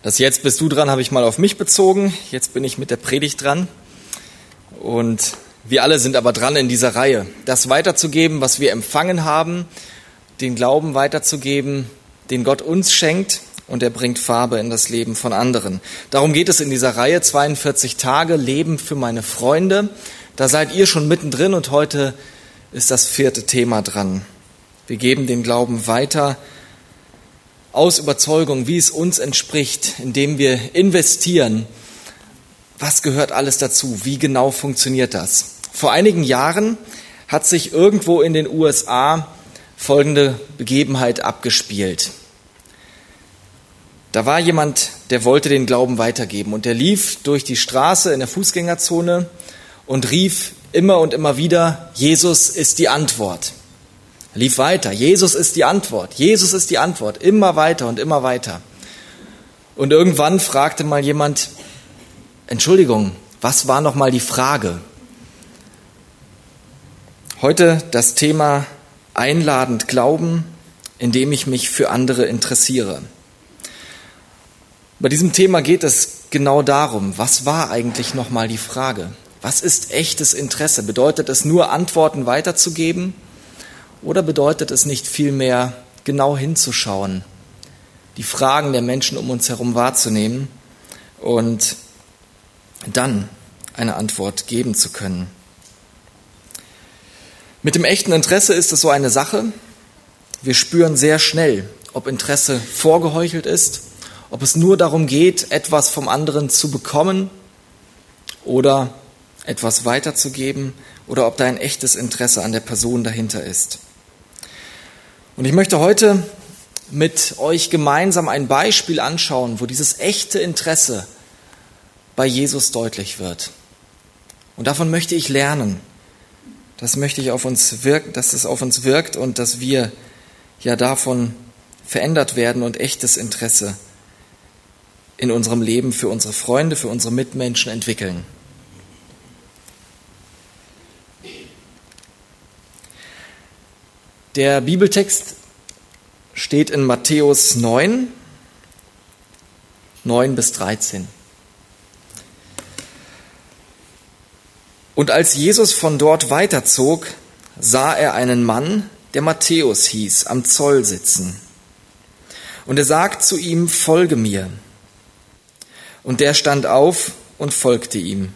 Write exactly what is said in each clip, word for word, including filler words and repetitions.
Das Jetzt bist du dran habe ich mal auf mich bezogen. Jetzt bin ich mit der Predigt dran. Und wir alle sind aber dran in dieser Reihe, das weiterzugeben, was wir empfangen haben, den Glauben weiterzugeben, den Gott uns schenkt, und er bringt Farbe in das Leben von anderen. Darum geht es in dieser Reihe, zweiundvierzig Tage Leben für meine Freunde. Da seid ihr schon mittendrin und heute ist das vierte Thema dran. Wir geben den Glauben weiter aus Überzeugung, wie es uns entspricht, indem wir investieren. Was gehört alles dazu? Wie genau funktioniert das? Vor einigen Jahren hat sich irgendwo in den U S A folgende Begebenheit abgespielt. Da war jemand, der wollte den Glauben weitergeben und der lief durch die Straße in der Fußgängerzone und rief immer und immer wieder, Jesus ist die Antwort. Er lief weiter, Jesus ist die Antwort, Jesus ist die Antwort, immer weiter und immer weiter. Und irgendwann fragte mal jemand, Entschuldigung, was war noch mal die Frage? Heute das Thema einladend glauben, indem ich mich für andere interessiere. Bei diesem Thema geht es genau darum, was war eigentlich noch mal die Frage? Was ist echtes Interesse? Bedeutet es nur, Antworten weiterzugeben? Oder bedeutet es nicht vielmehr, genau hinzuschauen, die Fragen der Menschen um uns herum wahrzunehmen und dann eine Antwort geben zu können? Mit dem echten Interesse ist es so eine Sache. Wir spüren sehr schnell, ob Interesse vorgeheuchelt ist, ob es nur darum geht, etwas vom anderen zu bekommen oder etwas weiterzugeben oder ob da ein echtes Interesse an der Person dahinter ist. Und ich möchte heute mit euch gemeinsam ein Beispiel anschauen, wo dieses echte Interesse bei Jesus deutlich wird. Und davon möchte ich lernen. Das möchte ich auf uns wirken, dass es auf uns wirkt und dass wir ja davon verändert werden und echtes Interesse in unserem Leben für unsere Freunde, für unsere Mitmenschen entwickeln. Der Bibeltext steht in Matthäus neun, neun bis dreizehn. Und als Jesus von dort weiterzog, sah er einen Mann, der Matthäus hieß, am Zoll sitzen. Und er sagt zu ihm, folge mir. Und der stand auf und folgte ihm.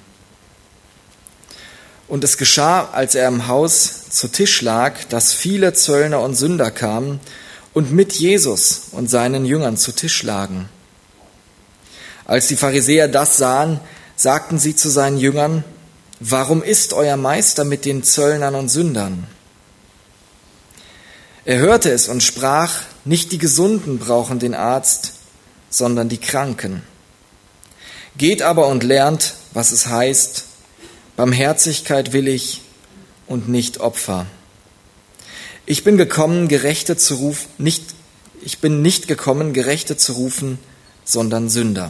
Und es geschah, als er im Haus zu Tisch lag, dass viele Zöllner und Sünder kamen und mit Jesus und seinen Jüngern zu Tisch lagen. Als die Pharisäer das sahen, sagten sie zu seinen Jüngern, warum isst euer Meister mit den Zöllnern und Sündern? Er hörte es und sprach, nicht die Gesunden brauchen den Arzt, sondern die Kranken. Geht aber und lernt, was es heißt, Barmherzigkeit will ich und nicht Opfer. Ich bin gekommen, Gerechte zu rufen, nicht, ich bin nicht gekommen, Gerechte zu rufen, sondern Sünder.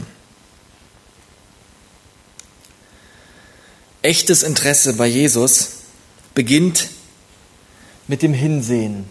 Echtes Interesse bei Jesus beginnt mit dem Hinsehen.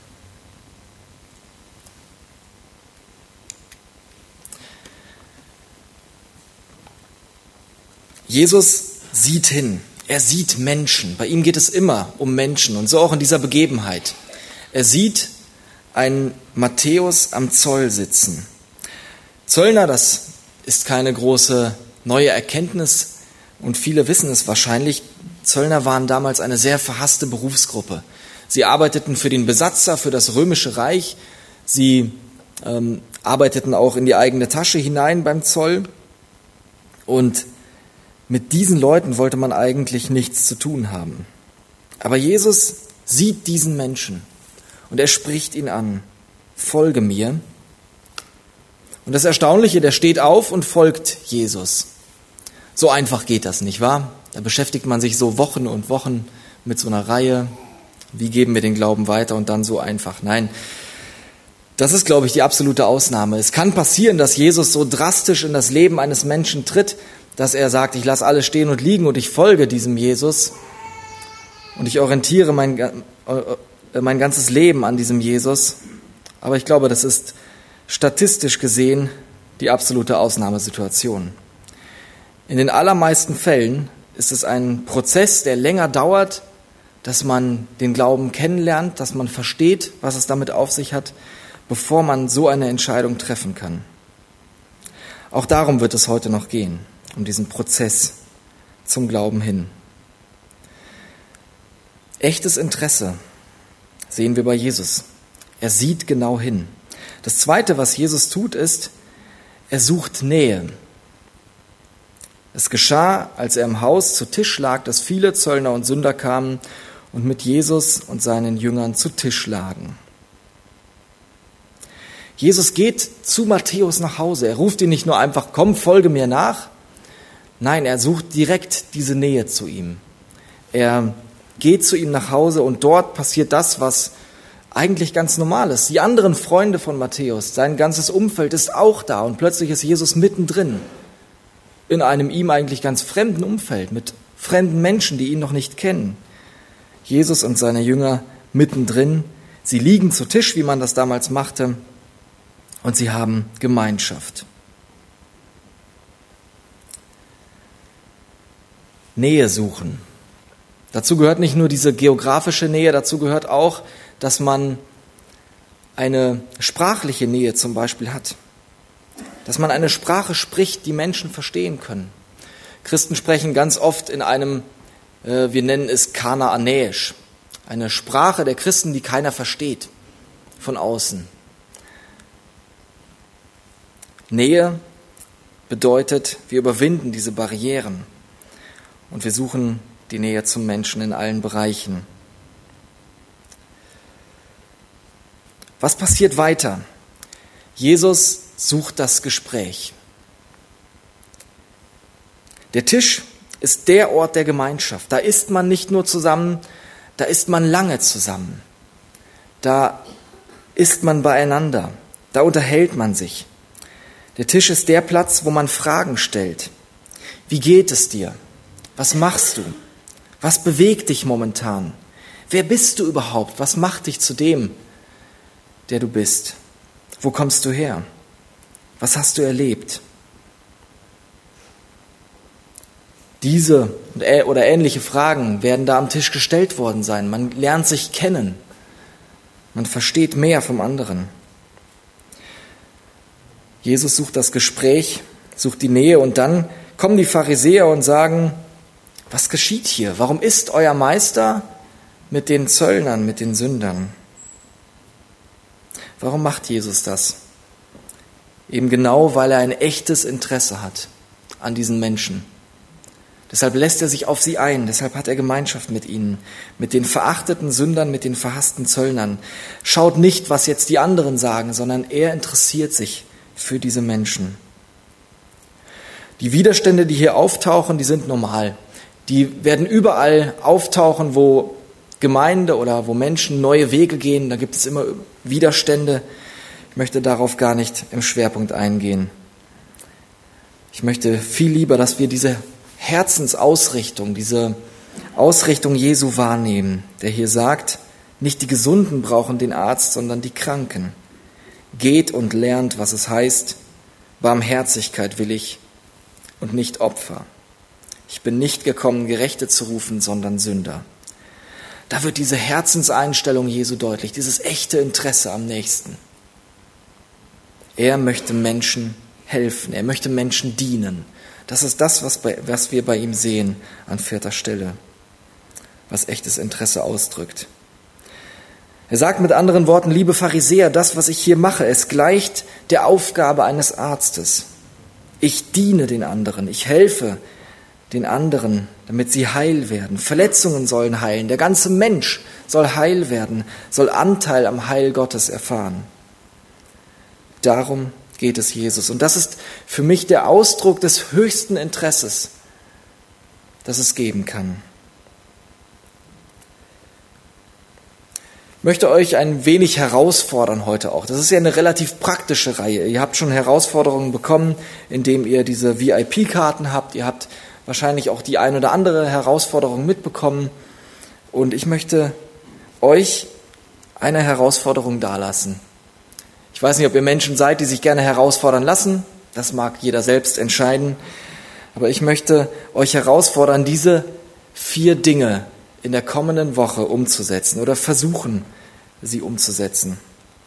Jesus sieht hin, er sieht Menschen. Bei ihm geht es immer um Menschen und so auch in dieser Begebenheit. Er sieht einen Matthäus am Zoll sitzen. Zöllner, das ist keine große neue Erkenntnis und viele wissen es wahrscheinlich. Zöllner waren damals eine sehr verhasste Berufsgruppe. Sie arbeiteten für den Besatzer, für das Römische Reich. Sie ähm, arbeiteten auch in die eigene Tasche hinein beim Zoll und mit diesen Leuten wollte man eigentlich nichts zu tun haben. Aber Jesus sieht diesen Menschen und er spricht ihn an. Folge mir. Und das Erstaunliche, der steht auf und folgt Jesus. So einfach geht das, nicht wahr? Da beschäftigt man sich so Wochen und Wochen mit so einer Reihe. Wie geben wir den Glauben weiter und dann so einfach? Nein, das ist, glaube ich, die absolute Ausnahme. Es kann passieren, dass Jesus so drastisch in das Leben eines Menschen tritt, dass er sagt, ich lasse alles stehen und liegen und ich folge diesem Jesus und ich orientiere mein, äh, mein ganzes Leben an diesem Jesus. Aber ich glaube, das ist statistisch gesehen die absolute Ausnahmesituation. In den allermeisten Fällen ist es ein Prozess, der länger dauert, dass man den Glauben kennenlernt, dass man versteht, was es damit auf sich hat, bevor man so eine Entscheidung treffen kann. Auch darum wird es heute noch gehen, um diesen Prozess zum Glauben hin. Echtes Interesse sehen wir bei Jesus. Er sieht genau hin. Das Zweite, was Jesus tut, ist, er sucht Nähe. Es geschah, als er im Haus zu Tisch lag, dass viele Zöllner und Sünder kamen und mit Jesus und seinen Jüngern zu Tisch lagen. Jesus geht zu Matthäus nach Hause. Er ruft ihn nicht nur einfach, komm, folge mir nach. Nein, er sucht direkt diese Nähe zu ihm. Er geht zu ihm nach Hause und dort passiert das, was eigentlich ganz normal ist. Die anderen Freunde von Matthäus, sein ganzes Umfeld ist auch da und plötzlich ist Jesus mittendrin. In einem ihm eigentlich ganz fremden Umfeld, mit fremden Menschen, die ihn noch nicht kennen. Jesus und seine Jünger mittendrin. Sie liegen zu Tisch, wie man das damals machte, und sie haben Gemeinschaft. Nähe suchen. Dazu gehört nicht nur diese geografische Nähe, dazu gehört auch, dass man eine sprachliche Nähe zum Beispiel hat. Dass man eine Sprache spricht, die Menschen verstehen können. Christen sprechen ganz oft in einem, äh, wir nennen es Kanaanäisch, eine Sprache der Christen, die keiner versteht von außen. Nähe bedeutet, wir überwinden diese Barrieren und wir suchen die Nähe zum Menschen in allen Bereichen. Was passiert weiter? Jesus sucht das Gespräch. Der Tisch ist der Ort der Gemeinschaft. Da isst man nicht nur zusammen, da isst man lange zusammen. Da isst man beieinander, da unterhält man sich. Der Tisch ist der Platz, wo man Fragen stellt. Wie geht es dir? Was machst du? Was bewegt dich momentan? Wer bist du überhaupt? Was macht dich zu dem, der du bist? Wo kommst du her? Was hast du erlebt? Diese oder ähnliche Fragen werden da am Tisch gestellt worden sein. Man lernt sich kennen. Man versteht mehr vom anderen. Jesus sucht das Gespräch, sucht die Nähe und dann kommen die Pharisäer und sagen, was geschieht hier? Warum isst euer Meister mit den Zöllnern, mit den Sündern? Warum macht Jesus das? Eben genau, weil er ein echtes Interesse hat an diesen Menschen. Deshalb lässt er sich auf sie ein, deshalb hat er Gemeinschaft mit ihnen, mit den verachteten Sündern, mit den verhassten Zöllnern. Schaut nicht, was jetzt die anderen sagen, sondern er interessiert sich für diese Menschen. Die Widerstände, die hier auftauchen, die sind normal. Die werden überall auftauchen, wo Gemeinde oder wo Menschen neue Wege gehen. Da gibt es immer Widerstände. Ich möchte darauf gar nicht im Schwerpunkt eingehen. Ich möchte viel lieber, dass wir diese Herzensausrichtung, diese Ausrichtung Jesu wahrnehmen, der hier sagt, nicht die Gesunden brauchen den Arzt, sondern die Kranken. Geht und lernt, was es heißt, Barmherzigkeit will ich und nicht Opfer. Ich bin nicht gekommen, Gerechte zu rufen, sondern Sünder. Da wird diese Herzenseinstellung Jesu deutlich, dieses echte Interesse am Nächsten. Er möchte Menschen helfen, er möchte Menschen dienen. Das ist das, was, bei, was wir bei ihm sehen an vierter Stelle, was echtes Interesse ausdrückt. Er sagt mit anderen Worten, liebe Pharisäer, das, was ich hier mache, es gleicht der Aufgabe eines Arztes. Ich diene den anderen, ich helfe den anderen, damit sie heil werden. Verletzungen sollen heilen, der ganze Mensch soll heil werden, soll Anteil am Heil Gottes erfahren. Darum geht es Jesus. Und das ist für mich der Ausdruck des höchsten Interesses, das es geben kann. Ich möchte euch ein wenig herausfordern heute auch. Das ist ja eine relativ praktische Reihe. Ihr habt schon Herausforderungen bekommen, indem ihr diese V I P-Karten habt. Ihr habt wahrscheinlich auch die ein oder andere Herausforderung mitbekommen. Und ich möchte euch eine Herausforderung dalassen. Ich weiß nicht, ob ihr Menschen seid, die sich gerne herausfordern lassen. Das mag jeder selbst entscheiden. Aber ich möchte euch herausfordern, diese vier Dinge in der kommenden Woche umzusetzen oder versuchen, sie umzusetzen.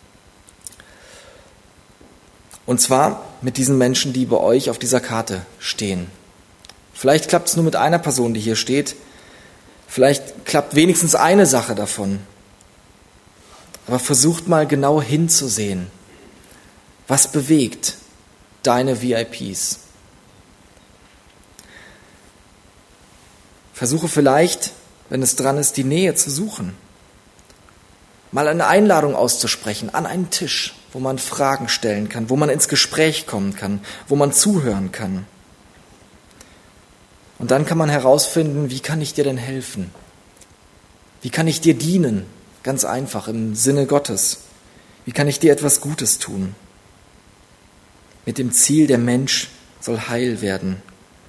Und zwar mit diesen Menschen, die bei euch auf dieser Karte stehen. Vielleicht klappt es nur mit einer Person, die hier steht. Vielleicht klappt wenigstens eine Sache davon. Aber versucht mal genau hinzusehen. Was bewegt deine V I Ps? Versuche vielleicht, wenn es dran ist, die Nähe zu suchen. Mal eine Einladung auszusprechen an einen Tisch, wo man Fragen stellen kann, wo man ins Gespräch kommen kann, wo man zuhören kann. Und dann kann man herausfinden, wie kann ich dir denn helfen? Wie kann ich dir dienen? Ganz einfach, im Sinne Gottes. Wie kann ich dir etwas Gutes tun? Mit dem Ziel, der Mensch soll heil werden.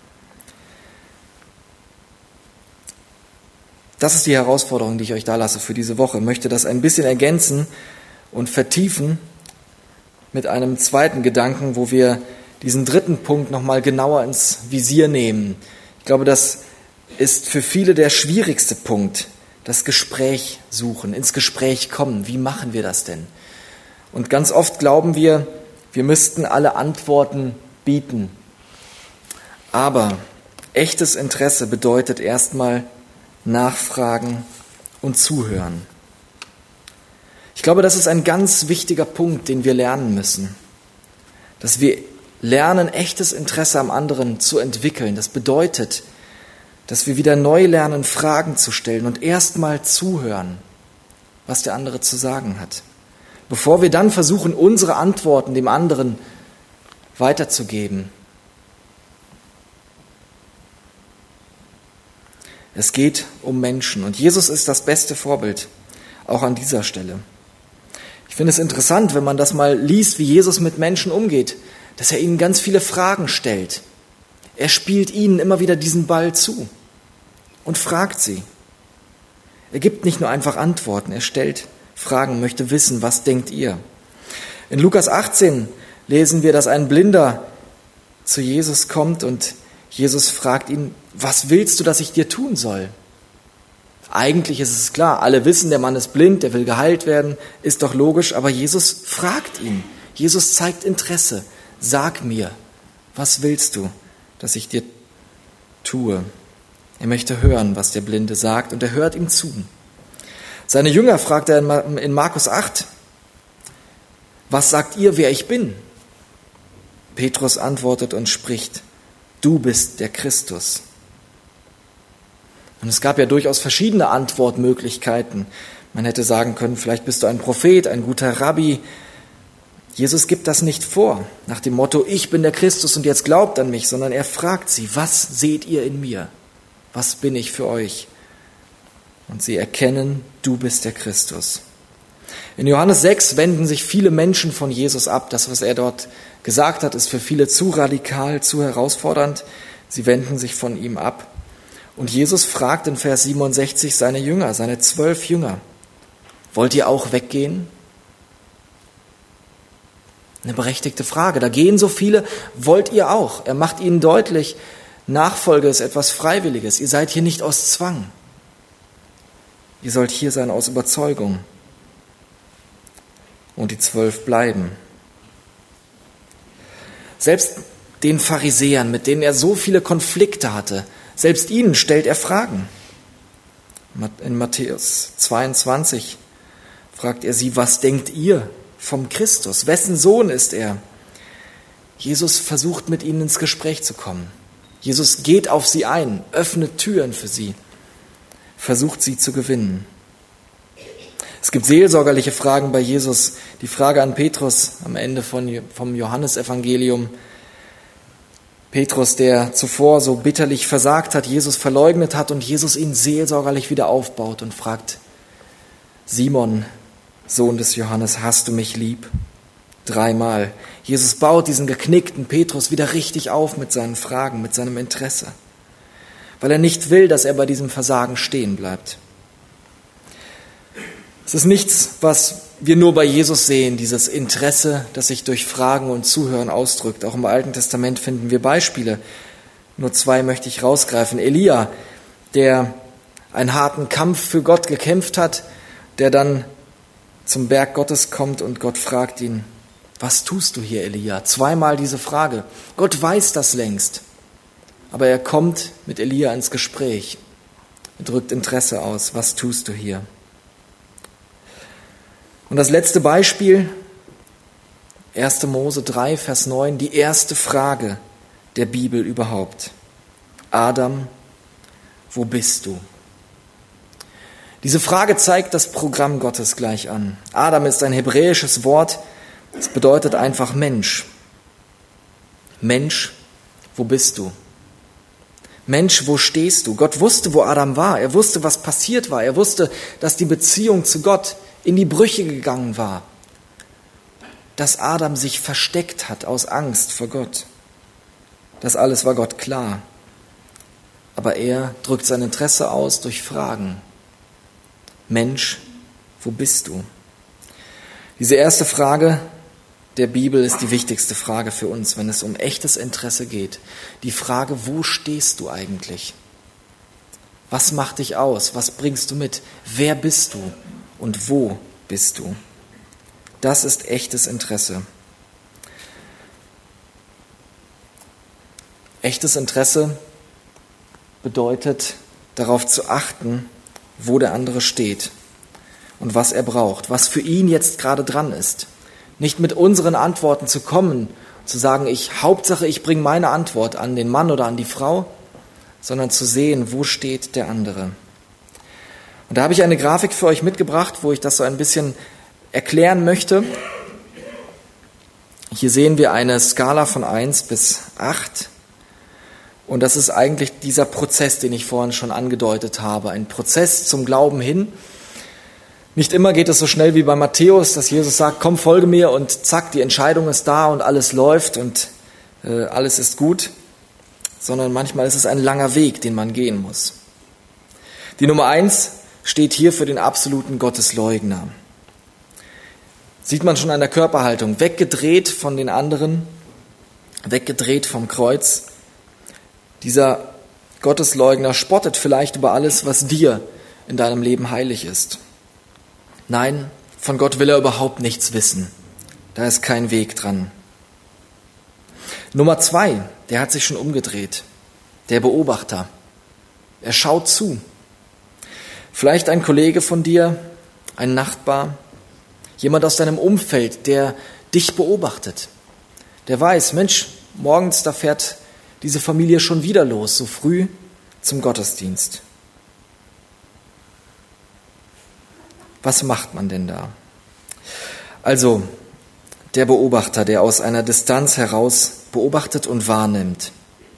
Das ist die Herausforderung, die ich euch da lasse für diese Woche. Ich möchte das ein bisschen ergänzen und vertiefen mit einem zweiten Gedanken, wo wir diesen dritten Punkt nochmal genauer ins Visier nehmen. Ich glaube, das ist für viele der schwierigste Punkt, das Gespräch suchen, ins Gespräch kommen. Wie machen wir das denn? Und ganz oft glauben wir, wir müssten alle Antworten bieten. Aber echtes Interesse bedeutet erstmal nachfragen und zuhören. Ich glaube, das ist ein ganz wichtiger Punkt, den wir lernen müssen. Dass wir lernen, echtes Interesse am anderen zu entwickeln. Das bedeutet, dass wir wieder neu lernen, Fragen zu stellen und erstmal zuhören, was der andere zu sagen hat. Bevor wir dann versuchen, unsere Antworten dem anderen weiterzugeben. Es geht um Menschen und Jesus ist das beste Vorbild, auch an dieser Stelle. Ich finde es interessant, wenn man das mal liest, wie Jesus mit Menschen umgeht, dass er ihnen ganz viele Fragen stellt. Er spielt ihnen immer wieder diesen Ball zu und fragt sie. Er gibt nicht nur einfach Antworten, er stellt Fragen, möchte wissen, was denkt ihr? In Lukas achtzehn lesen wir, dass ein Blinder zu Jesus kommt und Jesus fragt ihn, was willst du, dass ich dir tun soll? Eigentlich ist es klar, alle wissen, der Mann ist blind, der will geheilt werden, ist doch logisch, aber Jesus fragt ihn. Jesus zeigt Interesse. Sag mir, was willst du, dass ich dir tue? Er möchte hören, was der Blinde sagt, und er hört ihm zu. Seine Jünger fragt er in Markus acht, was sagt ihr, wer ich bin? Petrus antwortet und spricht, du bist der Christus. Und es gab ja durchaus verschiedene Antwortmöglichkeiten. Man hätte sagen können, vielleicht bist du ein Prophet, ein guter Rabbi. Jesus gibt das nicht vor, nach dem Motto, ich bin der Christus und jetzt glaubt an mich, sondern er fragt sie, was seht ihr in mir? Was bin ich für euch? Und sie erkennen, du bist der Christus. In Johannes sechs wenden sich viele Menschen von Jesus ab. Das, was er dort gesagt hat, ist für viele zu radikal, zu herausfordernd. Sie wenden sich von ihm ab. Und Jesus fragt in Vers siebenundsechzig seine Jünger, seine zwölf Jünger, wollt ihr auch weggehen? Eine berechtigte Frage. Da gehen so viele, wollt ihr auch? Er macht ihnen deutlich, Nachfolge ist etwas Freiwilliges. Ihr seid hier nicht aus Zwang. Ihr sollt hier sein aus Überzeugung. Und die zwölf bleiben. Selbst den Pharisäern, mit denen er so viele Konflikte hatte, selbst ihnen stellt er Fragen. In Matthäus zweiundzwanzig fragt er sie, was denkt ihr vom Christus? Wessen Sohn ist er? Jesus versucht, mit ihnen ins Gespräch zu kommen. Jesus geht auf sie ein, öffnet Türen für sie, versucht sie zu gewinnen. Es gibt seelsorgerliche Fragen bei Jesus. Die Frage an Petrus am Ende von, vom Johannesevangelium. Petrus, der zuvor so bitterlich versagt hat, Jesus verleugnet hat und Jesus ihn seelsorgerlich wieder aufbaut und fragt, Simon, Sohn des Johannes, hast du mich lieb? Dreimal. Jesus baut diesen geknickten Petrus wieder richtig auf mit seinen Fragen, mit seinem Interesse, weil er nicht will, dass er bei diesem Versagen stehen bleibt. Es ist nichts, was wir nur bei Jesus sehen, dieses Interesse, das sich durch Fragen und Zuhören ausdrückt. Auch im Alten Testament finden wir Beispiele. Nur zwei möchte ich rausgreifen. Elia, der einen harten Kampf für Gott gekämpft hat, der dann zum Berg Gottes kommt und Gott fragt ihn, was tust du hier, Elia? Zweimal diese Frage. Gott weiß das längst, aber er kommt mit Elia ins Gespräch. Er drückt Interesse aus. Was tust du hier? Und das letzte Beispiel, erster Mose drei, Vers neun, die erste Frage der Bibel überhaupt. Adam, wo bist du? Diese Frage zeigt das Programm Gottes gleich an. Adam ist ein hebräisches Wort, es bedeutet einfach Mensch. Mensch, wo bist du? Mensch, wo stehst du? Gott wusste, wo Adam war. Er wusste, was passiert war. Er wusste, dass die Beziehung zu Gott in die Brüche gegangen war. Dass Adam sich versteckt hat aus Angst vor Gott. Das alles war Gott klar. Aber er drückt sein Interesse aus durch Fragen. Mensch, wo bist du? Diese erste Frage der Bibel ist die wichtigste Frage für uns, wenn es um echtes Interesse geht. Die Frage, wo stehst du eigentlich? Was macht dich aus? Was bringst du mit? Wer bist du? Und wo bist du? Das ist echtes Interesse. Echtes Interesse bedeutet, darauf zu achten, wo der andere steht und was er braucht, was für ihn jetzt gerade dran ist. Nicht mit unseren Antworten zu kommen, zu sagen, ich Hauptsache, ich bringe meine Antwort an den Mann oder an die Frau, sondern zu sehen, wo steht der andere. Und da habe ich eine Grafik für euch mitgebracht, wo ich das so ein bisschen erklären möchte. Hier sehen wir eine Skala von eins bis acht. Und das ist eigentlich dieser Prozess, den ich vorhin schon angedeutet habe. Ein Prozess zum Glauben hin. Nicht immer geht es so schnell wie bei Matthäus, dass Jesus sagt, komm, folge mir und zack, die Entscheidung ist da und alles läuft und äh, alles ist gut. Sondern manchmal ist es ein langer Weg, den man gehen muss. Die Nummer eins steht hier für den absoluten Gottesleugner. Sieht man schon an der Körperhaltung, weggedreht von den anderen, weggedreht vom Kreuz. Dieser Gottesleugner spottet vielleicht über alles, was dir in deinem Leben heilig ist. Nein, von Gott will er überhaupt nichts wissen. Da ist kein Weg dran. Nummer zwei, der hat sich schon umgedreht. Der Beobachter. Er schaut zu. Vielleicht ein Kollege von dir, ein Nachbar, jemand aus deinem Umfeld, der dich beobachtet. Der weiß, Mensch, morgens, da fährt diese Familie schon wieder los, so früh zum Gottesdienst. Was macht man denn da? Also, der Beobachter, der aus einer Distanz heraus beobachtet und wahrnimmt.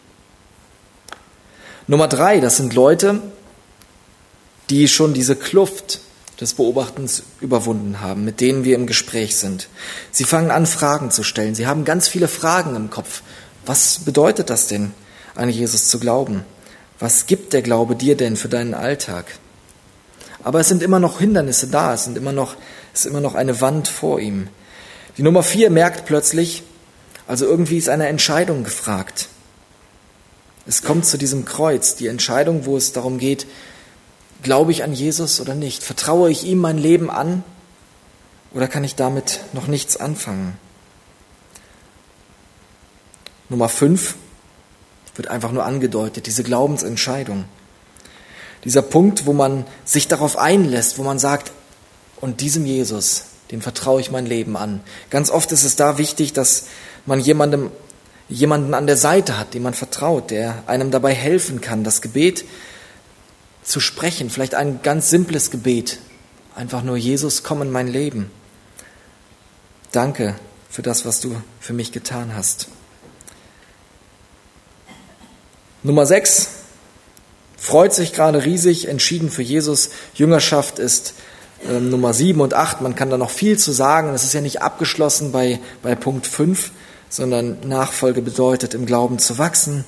Nummer drei, das sind Leute, die schon diese Kluft des Beobachtens überwunden haben, mit denen wir im Gespräch sind. Sie fangen an, Fragen zu stellen. Sie haben ganz viele Fragen im Kopf. Was bedeutet das denn, an Jesus zu glauben? Was gibt der Glaube dir denn für deinen Alltag? Aber es sind immer noch Hindernisse da, es sind immer noch, es ist immer noch eine Wand vor ihm. Die Nummer vier merkt plötzlich, also irgendwie ist eine Entscheidung gefragt. Es kommt zu diesem Kreuz, die Entscheidung, wo es darum geht, glaube ich an Jesus oder nicht? Vertraue ich ihm mein Leben an oder kann ich damit noch nichts anfangen? Nummer fünf wird einfach nur angedeutet, diese Glaubensentscheidung. Dieser Punkt, wo man sich darauf einlässt, wo man sagt, und diesem Jesus, dem vertraue ich mein Leben an. Ganz oft ist es da wichtig, dass man jemandem, jemanden an der Seite hat, dem man vertraut, der einem dabei helfen kann, das Gebet zu sprechen. Vielleicht ein ganz simples Gebet. Einfach nur, Jesus, komm in mein Leben. Danke für das, was du für mich getan hast. Nummer sechs, freut sich gerade riesig, entschieden für Jesus. Jüngerschaft ist äh, Nummer sieben und acht. Man kann da noch viel zu sagen. Es ist ja nicht abgeschlossen bei, bei Punkt fünf, sondern Nachfolge bedeutet, im Glauben zu wachsen.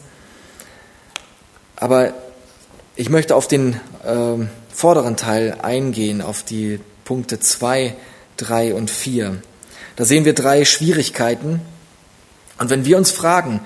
Aber ich möchte auf den äh, vorderen Teil eingehen, auf die Punkte zwei drei und vier. Da sehen wir drei Schwierigkeiten. Und wenn wir uns fragen,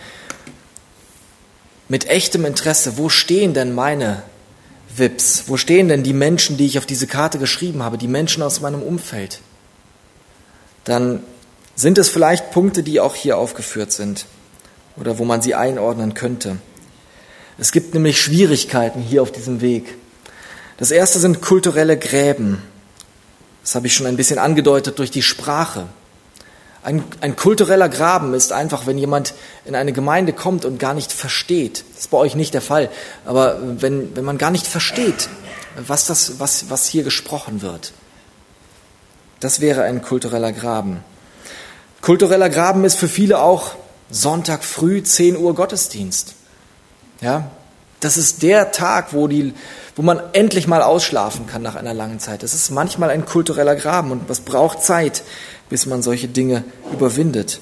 mit echtem Interesse, wo stehen denn meine V I Ps? Wo stehen denn die Menschen, die ich auf diese Karte geschrieben habe, die Menschen aus meinem Umfeld? Dann sind es vielleicht Punkte, die auch hier aufgeführt sind oder wo man sie einordnen könnte. Es gibt nämlich Schwierigkeiten hier auf diesem Weg. Das erste sind kulturelle Gräben. Das habe ich schon ein bisschen angedeutet durch die Sprache. Ein, ein kultureller Graben ist einfach, wenn jemand in eine Gemeinde kommt und gar nicht versteht. Das ist bei euch nicht der Fall. Aber wenn, wenn man gar nicht versteht, was, das, was, was hier gesprochen wird. Das wäre ein kultureller Graben. Kultureller Graben ist für viele auch Sonntag früh, zehn Uhr Gottesdienst. Ja, das ist der Tag, wo, die, wo man endlich mal ausschlafen kann nach einer langen Zeit. Das ist manchmal ein kultureller Graben und es braucht Zeit, bis man solche Dinge überwindet.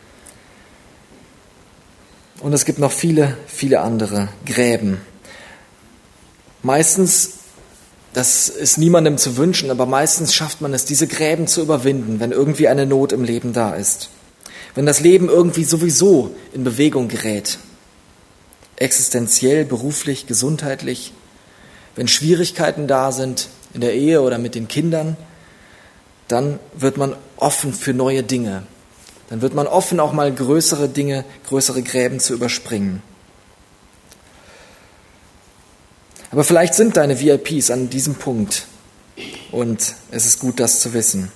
Und es gibt noch viele, viele andere Gräben. Meistens, das ist niemandem zu wünschen, aber meistens schafft man es, diese Gräben zu überwinden, wenn irgendwie eine Not im Leben da ist. Wenn das Leben irgendwie sowieso in Bewegung gerät. Existenziell, beruflich, gesundheitlich. Wenn Schwierigkeiten da sind in der Ehe oder mit den Kindern, dann wird man offen für neue Dinge. Dann wird man offen, auch mal größere Dinge, größere Gräben zu überspringen. Aber vielleicht sind deine V I Ps an diesem Punkt und es ist gut, das zu wissen.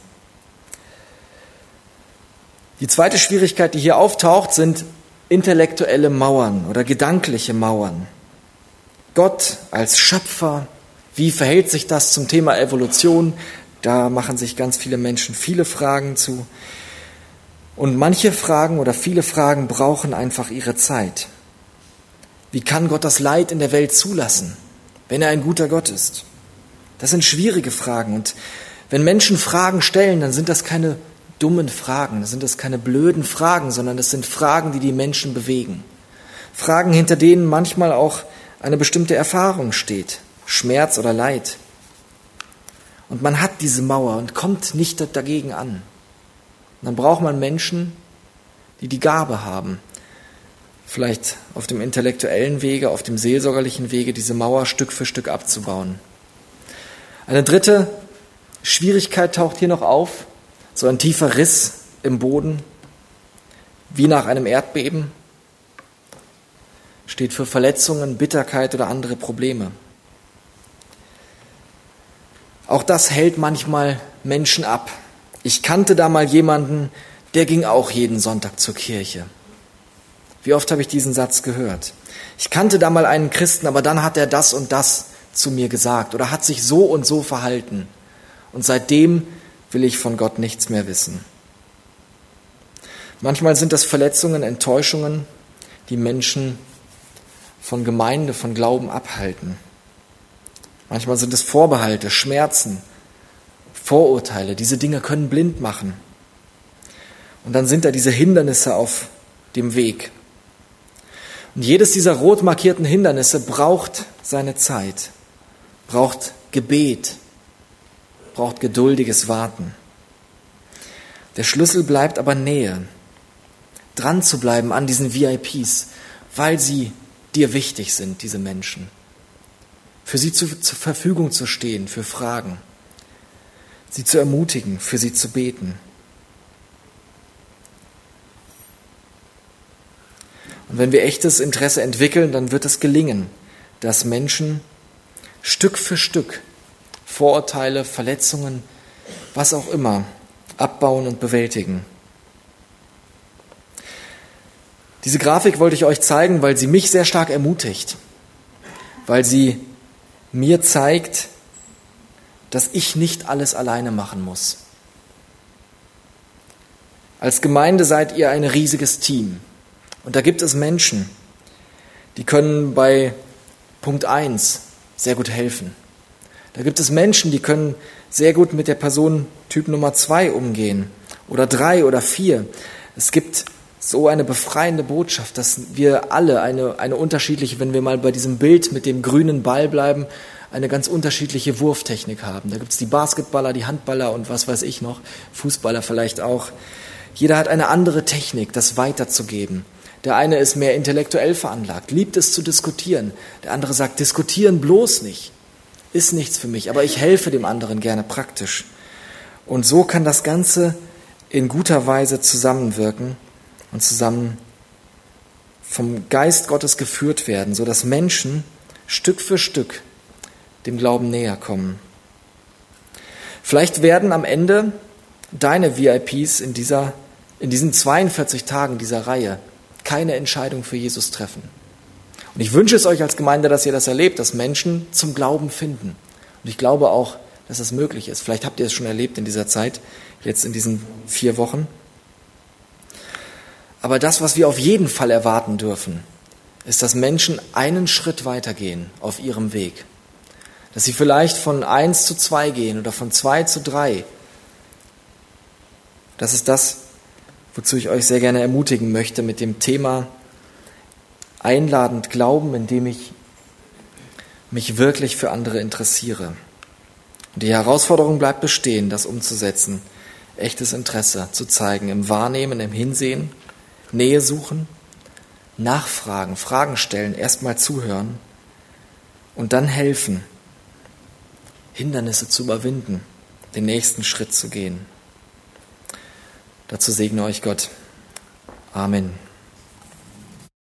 Die zweite Schwierigkeit, die hier auftaucht, sind intellektuelle Mauern oder gedankliche Mauern. Gott als Schöpfer, wie verhält sich das zum Thema Evolution? Da machen sich ganz viele Menschen viele Fragen zu. Und manche Fragen oder viele Fragen brauchen einfach ihre Zeit. Wie kann Gott das Leid in der Welt zulassen, wenn er ein guter Gott ist? Das sind schwierige Fragen. Und wenn Menschen Fragen stellen, dann sind das keine dummen Fragen, dann sind das keine blöden Fragen, sondern das sind Fragen, die die Menschen bewegen. Fragen, hinter denen manchmal auch eine bestimmte Erfahrung steht, Schmerz oder Leid. Und man hat diese Mauer und kommt nicht dagegen an. Und dann braucht man Menschen, die die Gabe haben, vielleicht auf dem intellektuellen Wege, auf dem seelsorgerlichen Wege, diese Mauer Stück für Stück abzubauen. Eine dritte Schwierigkeit taucht hier noch auf, so ein tiefer Riss im Boden, wie nach einem Erdbeben, steht für Verletzungen, Bitterkeit oder andere Probleme. Auch das hält manchmal Menschen ab. Ich kannte da mal jemanden, der ging auch jeden Sonntag zur Kirche. Wie oft habe ich diesen Satz gehört? Ich kannte da mal einen Christen, aber dann hat er das und das zu mir gesagt oder hat sich so und so verhalten. Und seitdem will ich von Gott nichts mehr wissen. Manchmal sind das Verletzungen, Enttäuschungen, die Menschen von Gemeinde, von Glauben abhalten. Manchmal sind es Vorbehalte, Schmerzen, Vorurteile. Diese Dinge können blind machen. Und dann sind da diese Hindernisse auf dem Weg. Und jedes dieser rot markierten Hindernisse braucht seine Zeit, braucht Gebet, braucht geduldiges Warten. Der Schlüssel bleibt aber Nähe, dran zu bleiben an diesen V I Ps, weil sie dir wichtig sind, diese Menschen. Für sie zu, zur Verfügung zu stehen, für Fragen, sie zu ermutigen, für sie zu beten. Und wenn wir echtes Interesse entwickeln, dann wird es gelingen, dass Menschen Stück für Stück Vorurteile, Verletzungen, was auch immer, abbauen und bewältigen. Diese Grafik wollte ich euch zeigen, weil sie mich sehr stark ermutigt, weil sie mir zeigt, dass ich nicht alles alleine machen muss. Als Gemeinde seid ihr ein riesiges Team. Und da gibt es Menschen, die können bei Punkt eins sehr gut helfen. Da gibt es Menschen, die können sehr gut mit der Person Typ Nummer zwei umgehen oder drei oder vier. Es gibt so eine befreiende Botschaft, dass wir alle eine, eine unterschiedliche, wenn wir mal bei diesem Bild mit dem grünen Ball bleiben, eine ganz unterschiedliche Wurftechnik haben. Da gibt es die Basketballer, die Handballer und was weiß ich noch, Fußballer vielleicht auch. Jeder hat eine andere Technik, das weiterzugeben. Der eine ist mehr intellektuell veranlagt, liebt es zu diskutieren. Der andere sagt, diskutieren bloß nicht, ist nichts für mich, aber ich helfe dem anderen gerne praktisch. Und so kann das Ganze in guter Weise zusammenwirken und zusammen vom Geist Gottes geführt werden, sodass Menschen Stück für Stück dem Glauben näher kommen. Vielleicht werden am Ende deine V I Ps in dieser, in diesen zweiundvierzig Tagen dieser Reihe keine Entscheidung für Jesus treffen. Und ich wünsche es euch als Gemeinde, dass ihr das erlebt, dass Menschen zum Glauben finden. Und ich glaube auch, dass es möglich ist. Vielleicht habt ihr es schon erlebt in dieser Zeit, jetzt in diesen vier Wochen. Aber das, was wir auf jeden Fall erwarten dürfen, ist, dass Menschen einen Schritt weitergehen auf ihrem Weg. Dass sie vielleicht von eins zu zwei gehen oder von zwei zu drei. Das ist das, wozu ich euch sehr gerne ermutigen möchte mit dem Thema einladend glauben, indem ich mich wirklich für andere interessiere. Und die Herausforderung bleibt bestehen, das umzusetzen, echtes Interesse zu zeigen, im Wahrnehmen, im Hinsehen, Nähe suchen, nachfragen, Fragen stellen, erstmal zuhören und dann helfen, Hindernisse zu überwinden, den nächsten Schritt zu gehen. Dazu segne euch Gott. Amen.